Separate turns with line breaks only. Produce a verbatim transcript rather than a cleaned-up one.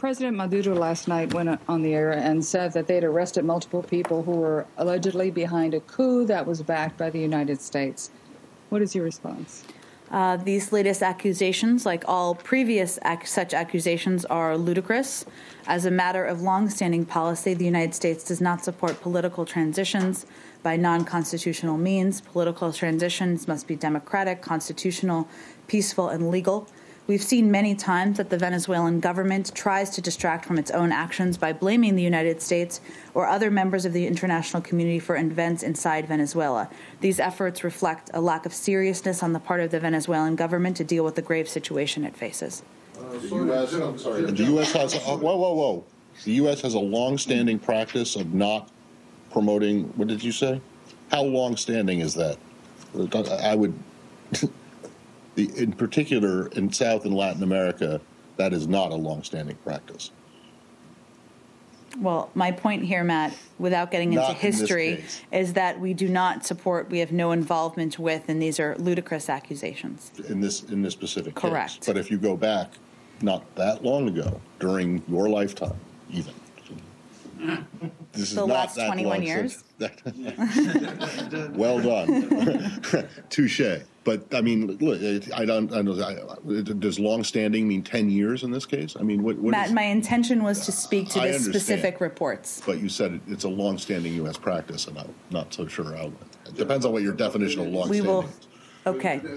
President Maduro last night went on the air and said that they'd arrested multiple people who were allegedly behind a coup that was backed by the United States. What is your response?
Uh, these latest accusations, like all previous ac- such accusations, are ludicrous. As a matter of long-standing policy, the United States does not support political transitions by non-constitutional means. Political transitions must be democratic, constitutional, peaceful, and legal. We've seen many times that the Venezuelan government tries to distract from its own actions by blaming the United States or other members of the international community for events inside Venezuela. These efforts reflect a lack of seriousness on the part of the Venezuelan government to deal with the grave situation it faces.
Uh, the U S I'm sorry. The U S has a, whoa, whoa, whoa. The U S has a long-standing practice of not promoting. What did you say? How long-standing is that? I would. The, in particular, in South and Latin America, that is not a long-standing practice.
Well, my point here, Matt, without getting into
Not
history, is that we do not support, we have no involvement with, and these are ludicrous accusations.
In this in this specific case.
Correct.
But if you go back not that long ago, during your lifetime, even, this is
The
not
last
that
twenty-one
long
years?
since- Well done. Touche. But, I mean, look, I don't, I don't I, does long-standing mean ten years in this case? I mean, what, what
Matt,
is,
my intention was to speak to
I
the
understand.
specific reports.
But you said it, it's a long-standing U S practice, and I'm not so sure how. It depends on what your definition of
We
long-standing
will,
is.
okay.